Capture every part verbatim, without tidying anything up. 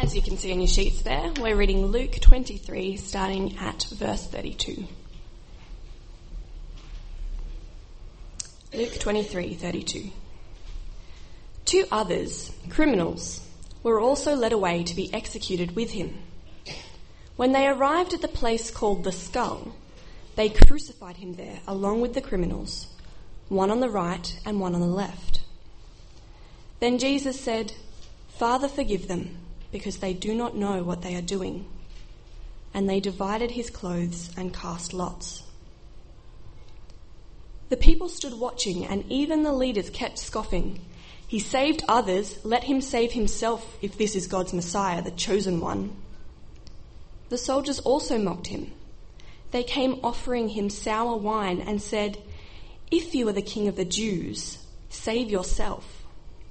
As you can see on your sheets there, we're reading Luke twenty-three, starting at verse thirty-two. Luke twenty-three, thirty-two. Two others, criminals, were also led away to be executed with him. When they arrived at the place called the Skull, they crucified him there along with the criminals, one on the right and one on the left. Then Jesus said, "Father, forgive them, because they do not know what they are doing." And they divided his clothes and cast lots. The people stood watching, and even the leaders kept scoffing. "He saved others, let him save himself if this is God's Messiah, the chosen one." The soldiers also mocked him. They came offering him sour wine and said, "If you are the king of the Jews, save yourself."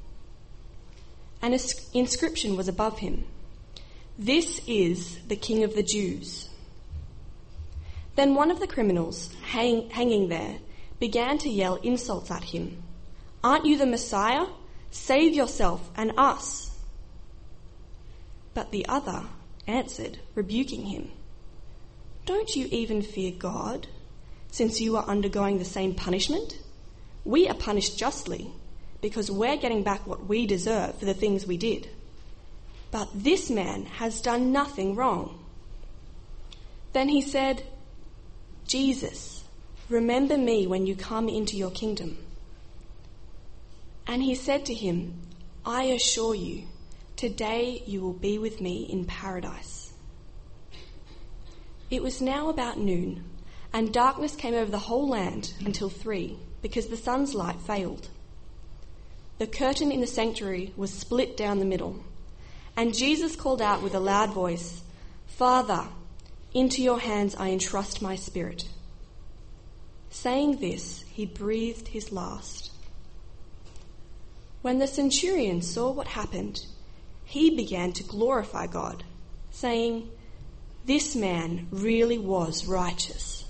An inscription was above him, "This is the King of the Jews." Then one of the criminals hang, hanging there began to yell insults at him. "Aren't you the Messiah? Save yourself and us." But the other answered, rebuking him, "Don't you even fear God, since you are undergoing the same punishment? We are punished justly, because we're getting back what we deserve for the things we did. But this man has done nothing wrong." Then he said, "Jesus, remember me when you come into your kingdom." And he said to him, "I assure you, today you will be with me in paradise." It was now about noon, and darkness came over the whole land until three, because the sun's light failed. The curtain in the sanctuary was split down the middle, and Jesus called out with a loud voice, "Father, into your hands I entrust my spirit." Saying this, he breathed his last. When the centurion saw what happened, he began to glorify God, saying, "This man really was righteous."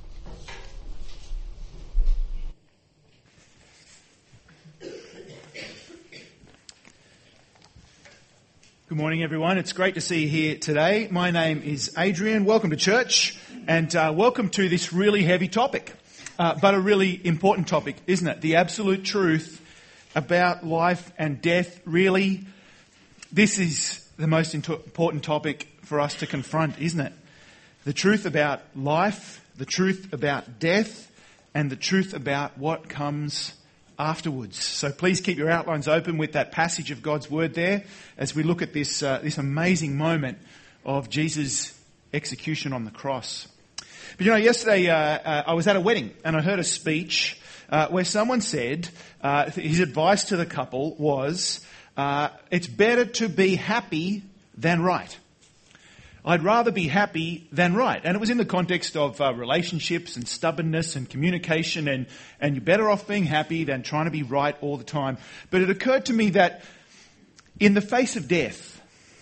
Good morning, everyone. It's great to see you here today. My name is Adrian. Welcome to church, and uh, welcome to this really heavy topic, uh, but a really important topic, isn't it? The absolute truth about life and death. Really, this is the most important topic for us to confront, isn't it? The truth about life, the truth about death, and the truth about what comes afterwards. So please keep your outlines open with that passage of God's word there as we look at this uh, this amazing moment of Jesus' execution on the cross. But you know, yesterday uh, uh, I was at a wedding and I heard a speech uh, where someone said uh, his advice to the couple was, uh, it's better to be happy than right. I'd rather be happy than right. And it was in the context of uh, relationships and stubbornness and communication, and, and you're better off being happy than trying to be right all the time. But it occurred to me that in the face of death,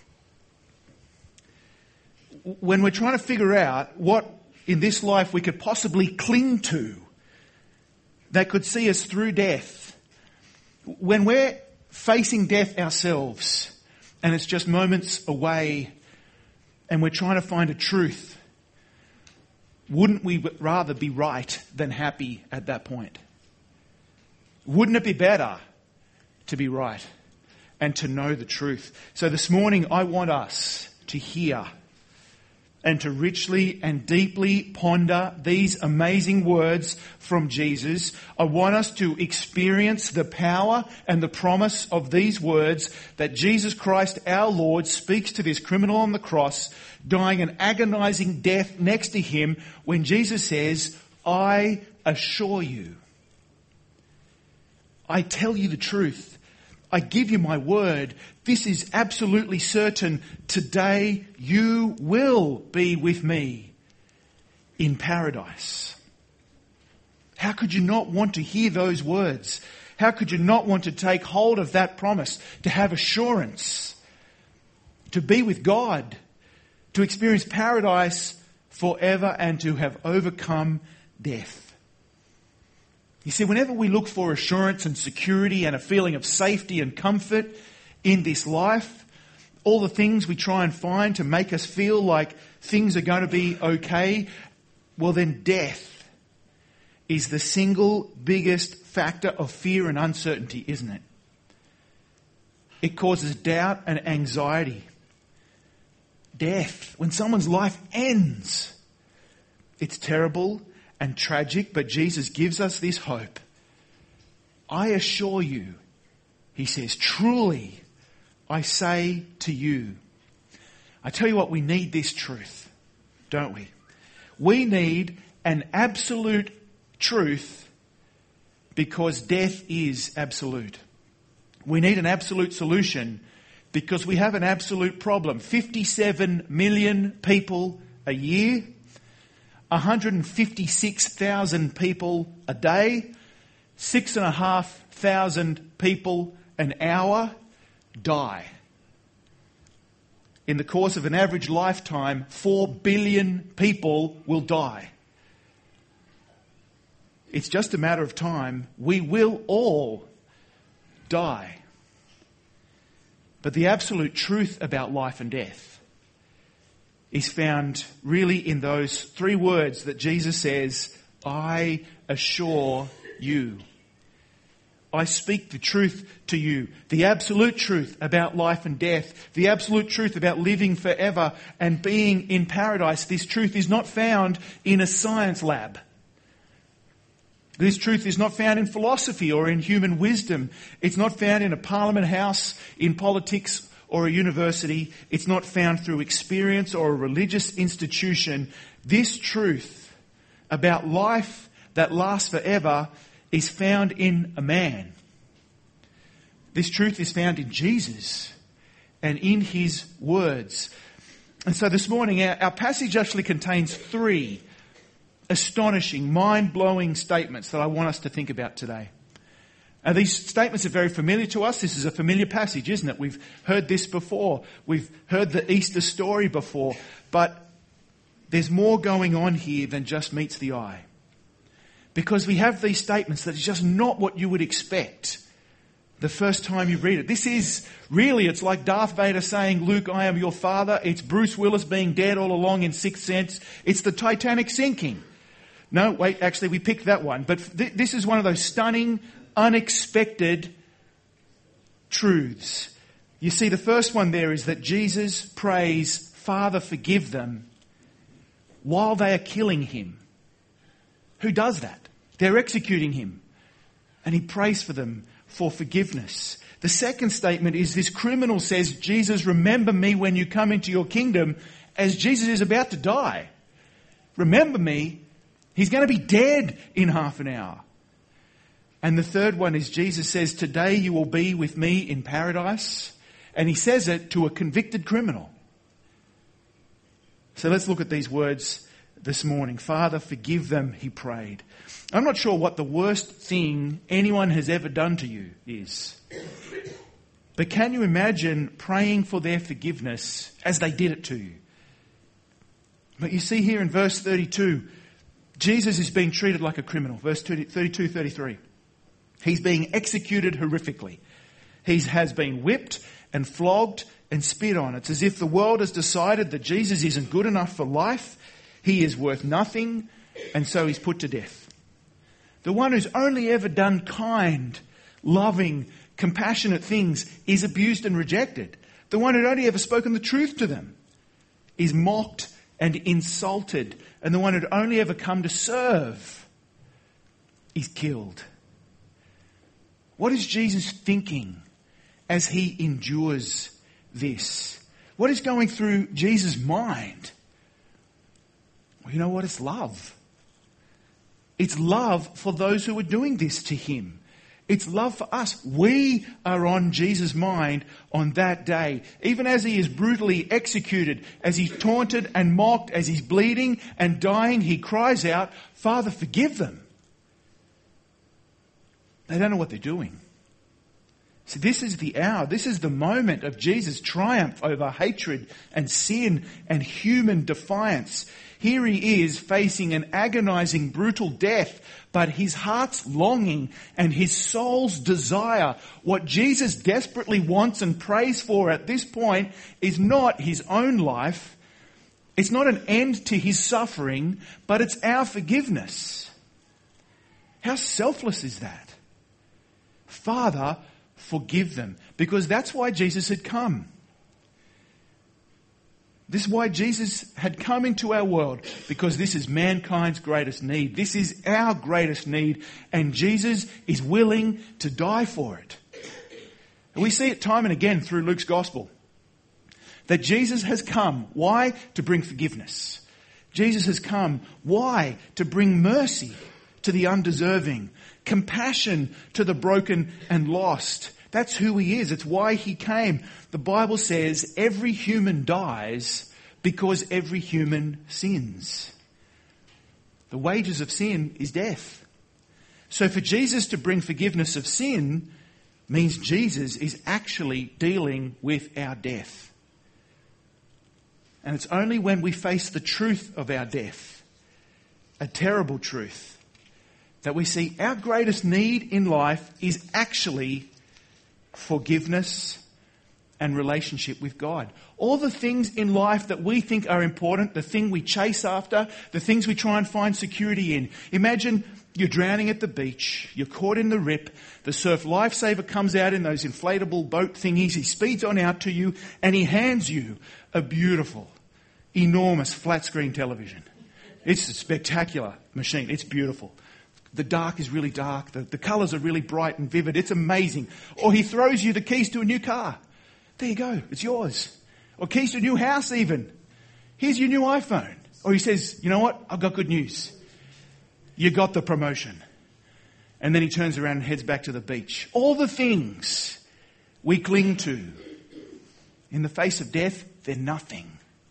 when we're trying to figure out what in this life we could possibly cling to that could see us through death, when we're facing death ourselves and it's just moments away, and we're trying to find a truth, wouldn't we rather be right than happy at that point? Wouldn't it be better to be right and to know the truth? So this morning I want us to hear and to richly and deeply ponder these amazing words from Jesus. I want us to experience the power and the promise of these words that Jesus Christ, our Lord, speaks to this criminal on the cross, dying an agonizing death next to him, when Jesus says, "I assure you, I tell you the truth. I give you my word. This is absolutely certain. Today you will be with me in paradise." How could you not want to hear those words? How could you not want to take hold of that promise, to have assurance, to be with God, to experience paradise forever, and to have overcome death? You see, whenever we look for assurance and security and a feeling of safety and comfort in this life, all the things we try and find to make us feel like things are going to be okay, well then death is the single biggest factor of fear and uncertainty, isn't it? It causes doubt and anxiety. Death, when someone's life ends, it's terrible and tragic, but Jesus gives us this hope. I assure you, he says, truly, I say to you. I tell you what, we need this truth, don't we? We need an absolute truth because death is absolute. We need an absolute solution because we have an absolute problem. fifty-seven million people a year, one hundred fifty-six thousand people a day, six and a half thousand people an hour die. In the course of an average lifetime, four billion people will die. It's just a matter of time. We will all die. But the absolute truth about life and death is found really in those three words that Jesus says, I assure you. I speak the truth to you, the absolute truth about life and death, the absolute truth about living forever and being in paradise. This truth is not found in a science lab. This truth is not found in philosophy or in human wisdom. It's not found in a parliament house, in politics or a university. It's not found through experience or a religious institution. This truth about life that lasts forever is found in a man. This truth is found in Jesus and in his words. And so this morning our, our passage actually contains three astonishing, mind-blowing statements that I want us to think about today. And these statements are very familiar to us. This is a familiar passage, isn't it? We've heard this before. We've heard the Easter story before. But there's more going on here than just meets the eye. Because we have these statements that are just not what you would expect the first time you read it. This is really, it's like Darth Vader saying, Luke, I am your father. It's Bruce Willis being dead all along in Sixth Sense. It's the Titanic sinking. No, wait, actually we picked that one. But th- this is one of those stunning, unexpected truths. You see, the first one there is that Jesus prays, Father, forgive them, while they are killing him. Who does that? They're executing him. And he prays for them for forgiveness. The second statement is this criminal says, Jesus, remember me when you come into your kingdom, as Jesus is about to die. Remember me. He's going to be dead in half an hour. And the third one is Jesus says, today you will be with me in paradise. And he says it to a convicted criminal. So let's look at these words this morning. Father, forgive them, he prayed. I'm not sure what the worst thing anyone has ever done to you is. But can you imagine praying for their forgiveness as they did it to you? But you see here in verse thirty-two, Jesus is being treated like a criminal. Verse thirty-two, thirty-three. He's being executed horrifically. He has been whipped and flogged and spit on. It's as if the world has decided that Jesus isn't good enough for life. He is worth nothing, and so he's put to death. The one who's only ever done kind, loving, compassionate things is abused and rejected. The one who'd only ever spoken the truth to them is mocked and insulted. And the one who'd only ever come to serve is killed. What is Jesus thinking as he endures this? What is going through Jesus' mind? Well, you know what? It's love. It's love for those who are doing this to him. It's love for us. We are on Jesus' mind on that day. Even as he is brutally executed, as he's taunted and mocked, as he's bleeding and dying, he cries out, Father, forgive them. They don't know what they're doing. So this is the hour, this is the moment of Jesus' triumph over hatred and sin and human defiance. Here he is facing an agonizing, brutal death, but his heart's longing and his soul's desire, what Jesus desperately wants and prays for at this point, is not his own life. It's not an end to his suffering, but it's our forgiveness. How selfless is that? Father, forgive them. Because that's why Jesus had come. This is why Jesus had come into our world, because this is mankind's greatest need. This is our greatest need, and Jesus is willing to die for it. And we see it time and again through Luke's gospel, that Jesus has come. Why? To bring forgiveness. Jesus has come. Why? To bring mercy to the undeserving, compassion to the broken and lost. That's who he is. It's why he came. The Bible says every human dies because every human sins. The wages of sin is death. So for Jesus to bring forgiveness of sin means Jesus is actually dealing with our death. And it's only when we face the truth of our death, a terrible truth, that we see our greatest need in life is actually forgiveness and relationship with God. All the things in life that we think are important, the thing we chase after, the things we try and find security in. Imagine you're drowning at the beach, you're caught in the rip, the surf lifesaver comes out in those inflatable boat thingies, he speeds on out to you and he hands you a beautiful, enormous flat screen television. It's a spectacular machine, it's beautiful. The dark is really dark. The, the colours are really bright and vivid. It's amazing. Or he throws you the keys to a new car. There you go. It's yours. Or keys to a new house even. Here's your new iPhone. Or he says, you know what? I've got good news. You got the promotion. And then he turns around and heads back to the beach. All the things we cling to. In the face of death, they're nothing.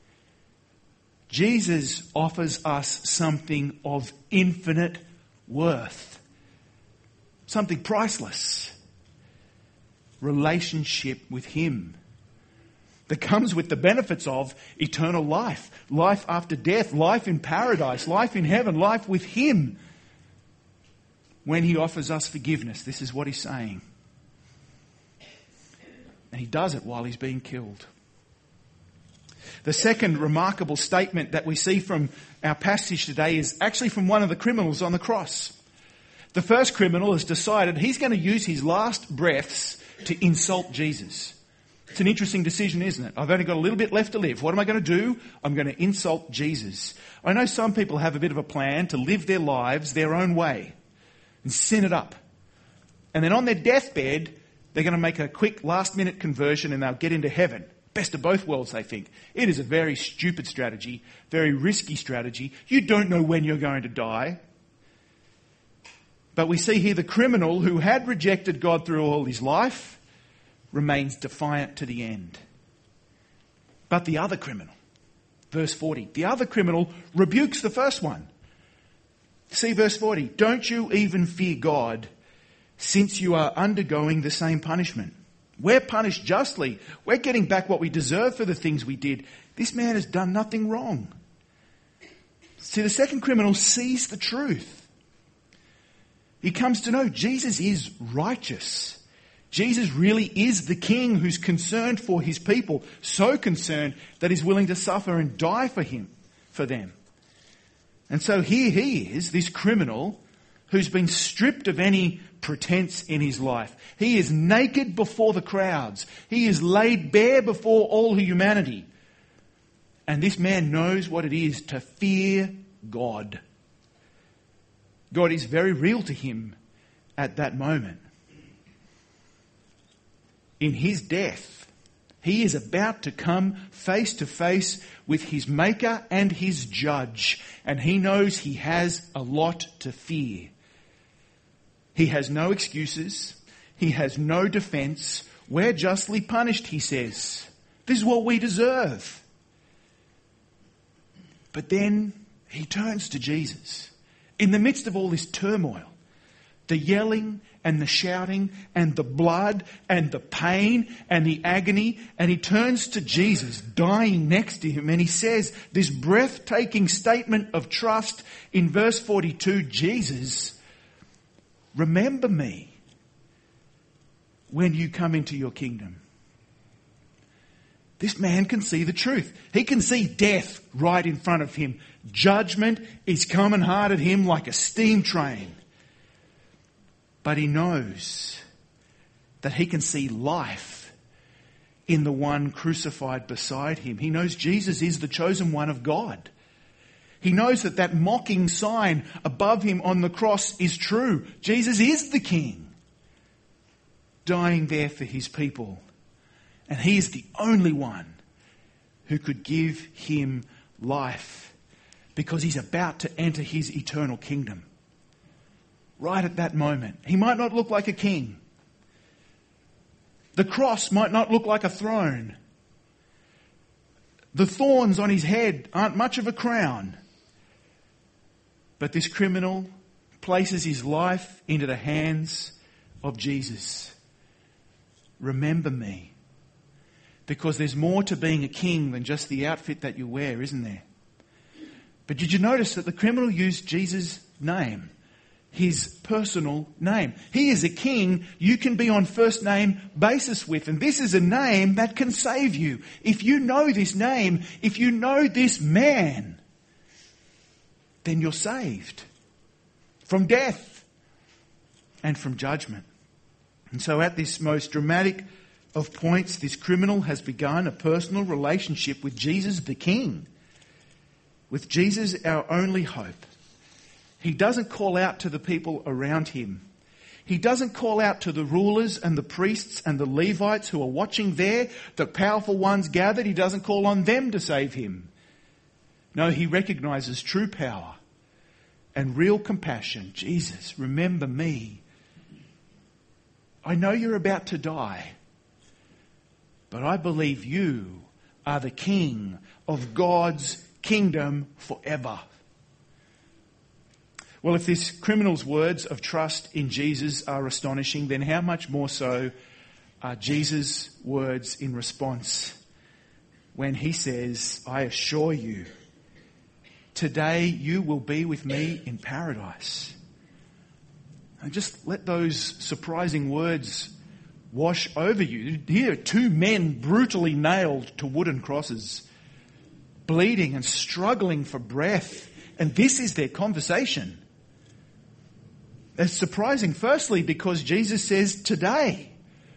Jesus offers us something of infinite worth, something priceless, relationship with him that comes with the benefits of eternal life, life after death, life in paradise, life in heaven, life with him. When he offers us forgiveness, this is what he's saying. And he does it while he's being killed. The second remarkable statement that we see from our passage today is actually from one of the criminals on the cross. The first criminal has decided he's going to use his last breaths to insult Jesus. It's an interesting decision, isn't it? I've only got a little bit left to live. What am I going to do? I'm going to insult Jesus. I know some people have a bit of a plan to live their lives their own way and sin it up. And then on their deathbed, they're going to make a quick last-minute conversion and they'll get into heaven. Best of both worlds, they think. It is a very stupid strategy, very risky strategy. You don't know when you're going to die. But we see here the criminal who had rejected God through all his life remains defiant to the end. But the other criminal, verse forty, the other criminal rebukes the first one. See verse forty, don't you even fear God, since you are undergoing the same punishment? We're punished justly. We're getting back what we deserve for the things we did. This man has done nothing wrong. See, the second criminal sees the truth. He comes to know Jesus is righteous. Jesus really is the king who's concerned for his people, so concerned that he's willing to suffer and die for him, for them. And so here he is, this criminal, who's been stripped of any pretense in his life. He is naked before the crowds. He is laid bare before all humanity. And this man knows what it is to fear God. God is very real to him at that moment. In his death, he is about to come face to face with his maker and his judge. And he knows he has a lot to fear. He has no excuses. He has no defense. We're justly punished, he says. This is what we deserve. But then he turns to Jesus. In the midst of all this turmoil, the yelling and the shouting and the blood and the pain and the agony. And he turns to Jesus, dying next to him, and he says this breathtaking statement of trust in verse forty-two, Jesus, remember me when you come into your kingdom. This man can see the truth. He can see death right in front of him. Judgment is coming hard at him like a steam train. But he knows that he can see life in the one crucified beside him. He knows Jesus is the chosen one of God. He knows that that mocking sign above him on the cross is true. Jesus is the King, dying there for his people. And he is the only one who could give him life, because he's about to enter his eternal kingdom. Right at that moment. He might not look like a king. The cross might not look like a throne. The thorns on his head aren't much of a crown. But this criminal places his life into the hands of Jesus. Remember me. Because there's more to being a king than just the outfit that you wear, isn't there? But did you notice that the criminal used Jesus' name? His personal name. He is a king you can be on first name basis with. And this is a name that can save you. If you know this name, if you know this man, then you're saved from death and from judgment. And so at this most dramatic of points, this criminal has begun a personal relationship with Jesus the King, with Jesus our only hope. He doesn't call out to the people around him. He doesn't call out to the rulers and the priests and the Levites who are watching there, the powerful ones gathered. He doesn't call on them to save him. No, he recognizes true power and real compassion. Jesus, remember me. I know you're about to die, but I believe you are the King of God's kingdom forever. Well, if this criminal's words of trust in Jesus are astonishing, then how much more so are Jesus' words in response when he says, I assure you, today you will be with me in paradise. And just let those surprising words wash over you. Here are two men brutally nailed to wooden crosses, bleeding and struggling for breath. And this is their conversation. It's surprising, firstly, because Jesus says, today.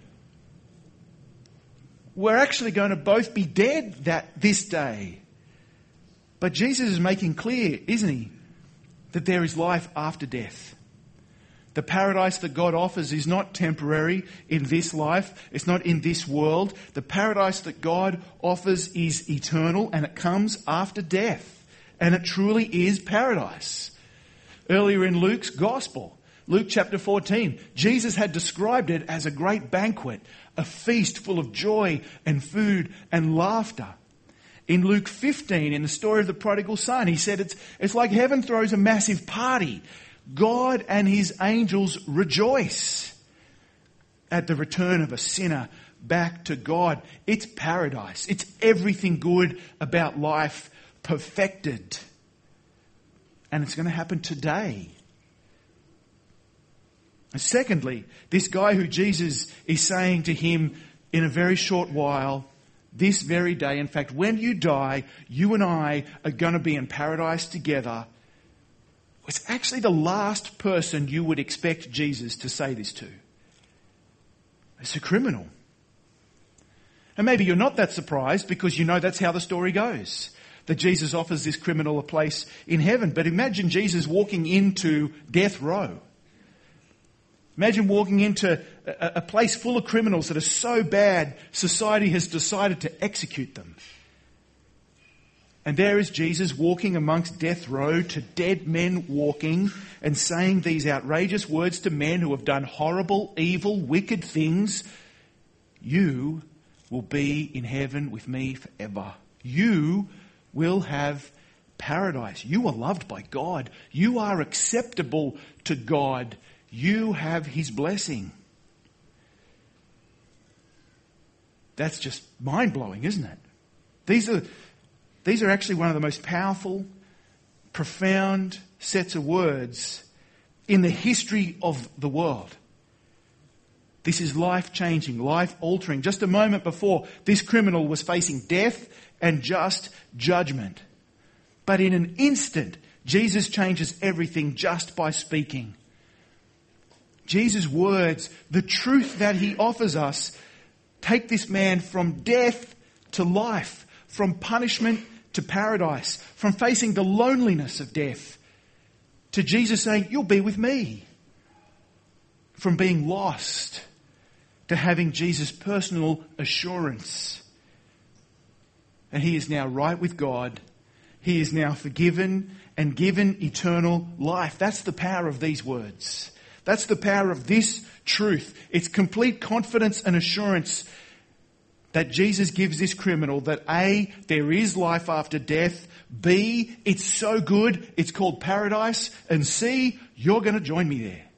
We're actually going to both be dead that this day. But Jesus is making clear, isn't he, that there is life after death. The paradise that God offers is not temporary in this life. It's not in this world. The paradise that God offers is eternal, and it comes after death. And it truly is paradise. Earlier in Luke's Gospel, Luke chapter fourteen, Jesus had described it as a great banquet, a feast full of joy and food and laughter. In Luke fifteen, in the story of the prodigal son, he said it's, it's like heaven throws a massive party. God and his angels rejoice at the return of a sinner back to God. It's paradise. It's everything good about life perfected. And it's going to happen today. And secondly, this guy who Jesus is saying to him in a very short while, this very day, in fact, when you die, you and I are going to be in paradise together. It's actually the last person you would expect Jesus to say this to. It's a criminal. And maybe you're not that surprised because you know that's how the story goes. That Jesus offers this criminal a place in heaven. But imagine Jesus walking into death row. Imagine walking into a, a place full of criminals that are so bad, society has decided to execute them. And there is Jesus walking amongst death row to dead men walking and saying these outrageous words to men who have done horrible, evil, wicked things. You will be in heaven with me forever. You will have paradise. You are loved by God. You are acceptable to God. you have his blessing. That's just mind-blowing, isn't it? These are, these are actually one of the most powerful, profound sets of words in the history of the world. This is life-changing, life-altering. Just a moment before, this criminal was facing death and just judgment. But in an instant, Jesus changes everything just by speaking. Jesus' words, the truth that he offers us, take this man from death to life, from punishment to paradise, from facing the loneliness of death to Jesus saying, you'll be with me. From being lost to having Jesus' personal assurance. And he is now right with God. He is now forgiven and given eternal life. That's the power of these words. That's the power of this truth. It's complete confidence and assurance that Jesus gives this criminal that A, there is life after death. B, it's so good, it's called paradise. And C, you're going to join me there.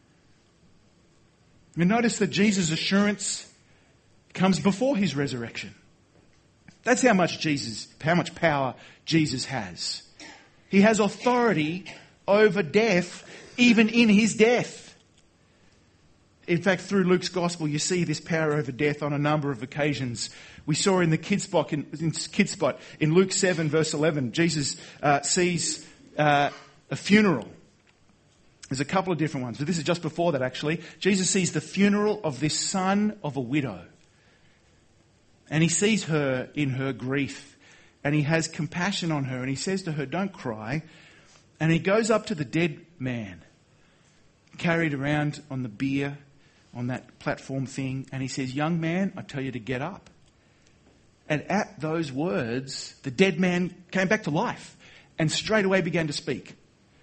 And notice that Jesus' assurance comes before his resurrection. That's how much Jesus, how much power Jesus has. He has authority over death, even in his death. In fact, through Luke's gospel, you see this power over death on a number of occasions. We saw in the kid spot in, in, kid spot, in Luke seven, verse eleven, Jesus uh, sees uh, a funeral. There's a couple of different ones, but this is just before that actually. Jesus sees the funeral of this son of a widow. And he sees her in her grief. And he has compassion on her. And he says to her, don't cry. And he goes up to the dead man, carried around on the bier, on that platform thing. And he says, young man, I tell you to get up. And at those words, the dead man came back to life and straight away began to speak.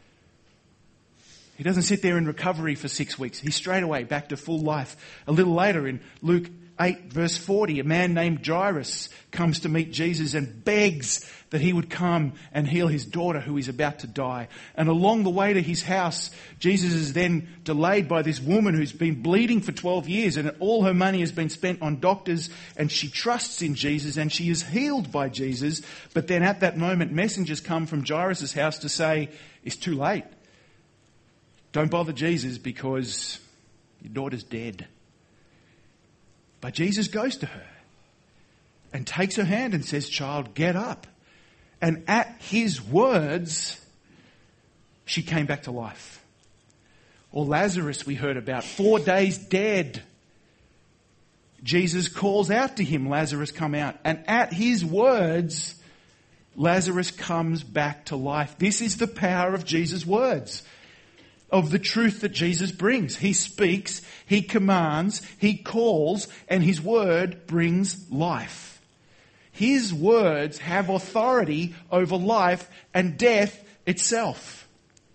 He doesn't sit there in recovery for six weeks. He's straight away back to full life. A little later in Luke eight verse forty, a man named Jairus comes to meet Jesus and begs that he would come and heal his daughter who is about to die. And along the way to his house, Jesus is then delayed by this woman who's been bleeding for twelve years and all her money has been spent on doctors, and she trusts in Jesus and she is healed by Jesus. But then at that moment, messengers come from Jairus' house to say, it's too late. Don't bother Jesus because your daughter's dead. But Jesus goes to her and takes her hand and says, child, get up. And at his words, she came back to life. Or Lazarus we heard about, four days dead. Jesus calls out to him, Lazarus, come out. And at his words, Lazarus comes back to life. This is the power of Jesus' words, of the truth that Jesus brings. He speaks, he commands, he calls, and his word brings life. His words have authority over life and death itself.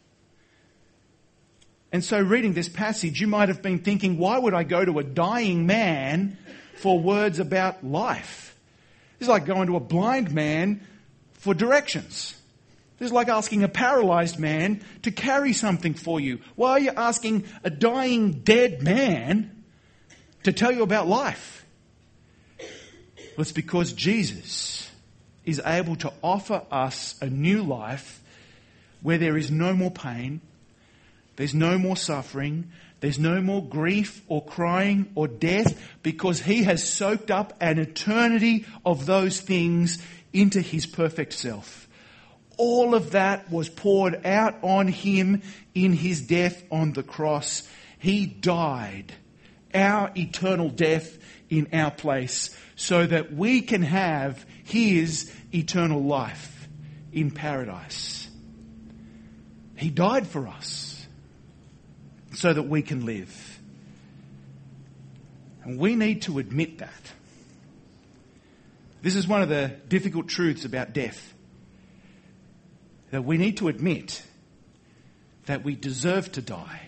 And so reading this passage, you might have been thinking, why would I go to a dying man for words about life? It's like going to a blind man for directions. This is like asking a paralyzed man to carry something for you. Why are you asking a dying, dead man to tell you about life? Well, it's because Jesus is able to offer us a new life where there is no more pain, there's no more suffering, there's no more grief or crying or death, because he has soaked up an eternity of those things into his perfect self. All of that was poured out on him in his death on the cross. He died our eternal death in our place so that we can have his eternal life in paradise. He died for us so that we can live. And we need to admit that. This is one of the difficult truths about death. That we need to admit that we deserve to die.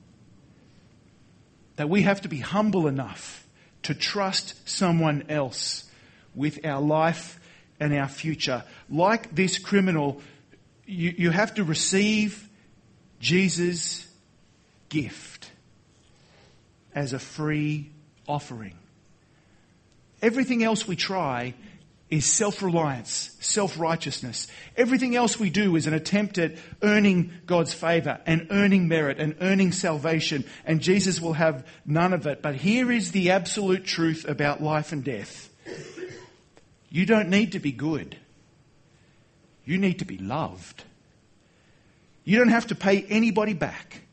That we have to be humble enough to trust someone else with our life and our future. Like this criminal, you, you have to receive Jesus gift, as a free offering. Everything else we try is self-reliance, self-righteousness. Everything else we do is an attempt at earning God's favour and earning merit and earning salvation, and Jesus will have none of it. But here is the absolute truth about life and death. You don't need to be good. You need to be loved. You don't have to pay anybody back.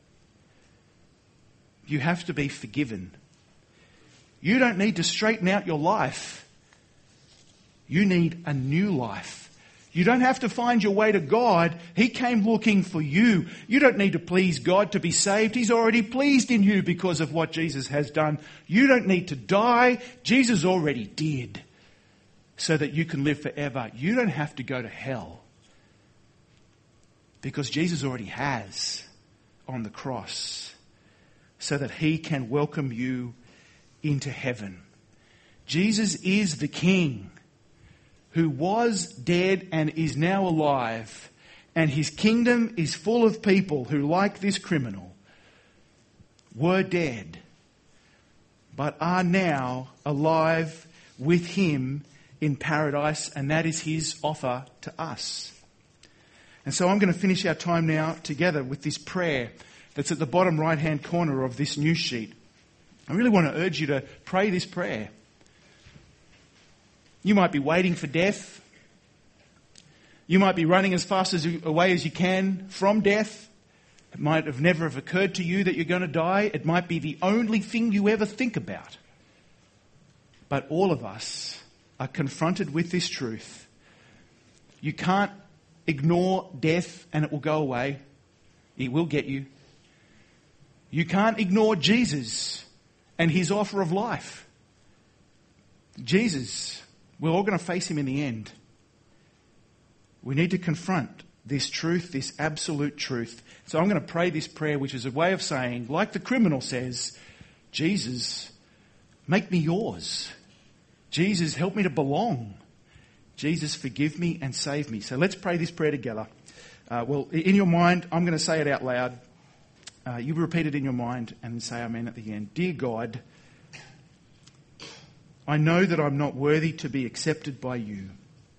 You have to be forgiven. You don't need to straighten out your life. You need a new life. You don't have to find your way to God. He came looking for you. You don't need to please God to be saved. He's already pleased in you because of what Jesus has done. You don't need to die. Jesus already did, so that you can live forever. You don't have to go to hell, because Jesus already has on the cross, so that he can welcome you into heaven. Jesus is the King who was dead and is now alive, and his kingdom is full of people who, like this criminal, were dead but are now alive with him in paradise, and that is his offer to us. And so I'm going to finish our time now together with this prayer that's at the bottom right-hand corner of this news sheet. I really want to urge you to pray this prayer. You might be waiting for death. You might be running as fast as you, away as you can from death. It might have never have occurred to you that you're going to die. It might be the only thing you ever think about. But all of us are confronted with this truth. You can't ignore death and it will go away. It will get you. You can't ignore Jesus and his offer of life. Jesus, we're all going to face him in the end. We need to confront this truth, this absolute truth. So I'm going to pray this prayer, which is a way of saying, like the criminal says, Jesus, make me yours. Jesus, help me to belong. Jesus, forgive me and save me. So let's pray this prayer together. Uh, well, in your mind, I'm going to say it out loud. Uh, you repeat it in your mind and then say amen at the end. Dear God, I know that I'm not worthy to be accepted by you.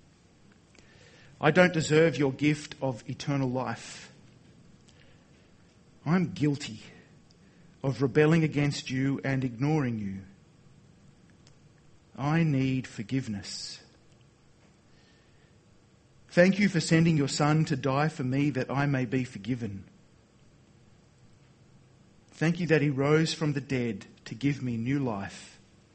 I don't deserve your gift of eternal life. I'm guilty of rebelling against you and ignoring you. I need forgiveness. Thank you for sending your Son to die for me that I may be forgiven. Thank you that he rose from the dead to give me new life.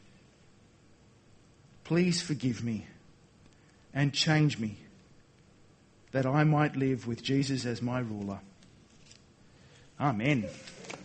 Please forgive me and change me, that I might live with Jesus as my ruler. Amen.